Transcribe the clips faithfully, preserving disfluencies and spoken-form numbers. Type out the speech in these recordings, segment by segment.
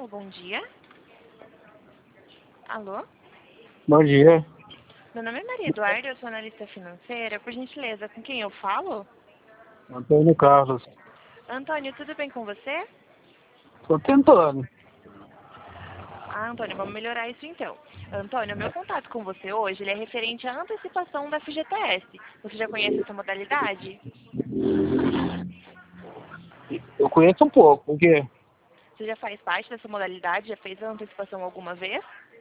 Alô, bom dia. Alô? Bom dia. Meu nome é Maria Eduarda, eu sou analista financeira. Por gentileza, com quem eu falo? Antônio Carlos. Antônio, tudo bem com você? Tô tentando. Ah, Antônio, vamos melhorar isso então. Antônio, meu contato com você hoje ele é referente à antecipação da F G T S. Você já conhece essa modalidade? Eu conheço um pouco, porque Você já faz parte dessa modalidade? Já fez a antecipação alguma vez?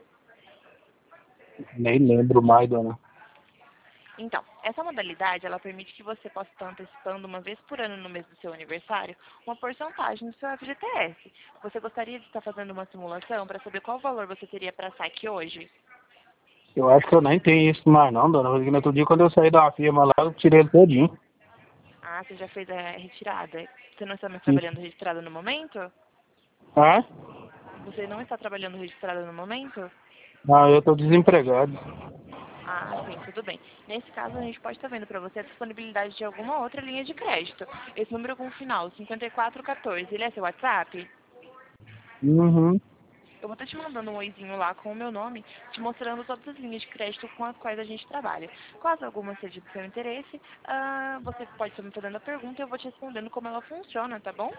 nem lembro mais, dona. Então, essa modalidade, ela permite que você possa estar antecipando uma vez por ano no mês do seu aniversário, uma porcentagem do seu F G T S. Você gostaria de estar fazendo uma simulação para saber qual valor você teria para saque hoje? Eu acho que eu nem tenho isso mais não, dona. Porque no outro dia, quando eu saí da firma lá, eu tirei ele todinho. Ah, você já fez a retirada. Você não está mais Isso. trabalhando registrada no momento? Ah? Você não está trabalhando registrada no momento? Ah, eu tô desempregado. Ah, sim, tudo bem. Nesse caso, a gente pode estar vendo para você a disponibilidade de alguma outra linha de crédito. Esse número com o final cinquenta e quatro quatorze, ele é seu WhatsApp? Uhum. Eu vou estar te mandando um oizinho lá com o meu nome, te mostrando todas as linhas de crédito com as quais a gente trabalha. Caso alguma seja do seu interesse, ah, você pode estar me fazendo a pergunta e eu vou te respondendo como ela funciona, tá bom?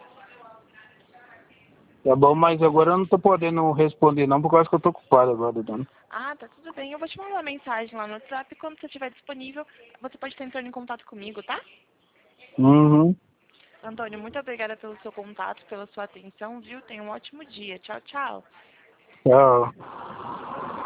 Tá bom, mas agora eu não tô podendo responder não, por causa que eu tô ocupado agora, dona. Ah, tá tudo bem. Eu vou te mandar uma mensagem lá no WhatsApp e quando você estiver disponível, você pode estar entrando em contato comigo, tá? Uhum. Antônio, muito obrigada pelo seu contato, pela sua atenção, viu? Tenha um ótimo dia. Tchau, tchau. Tchau.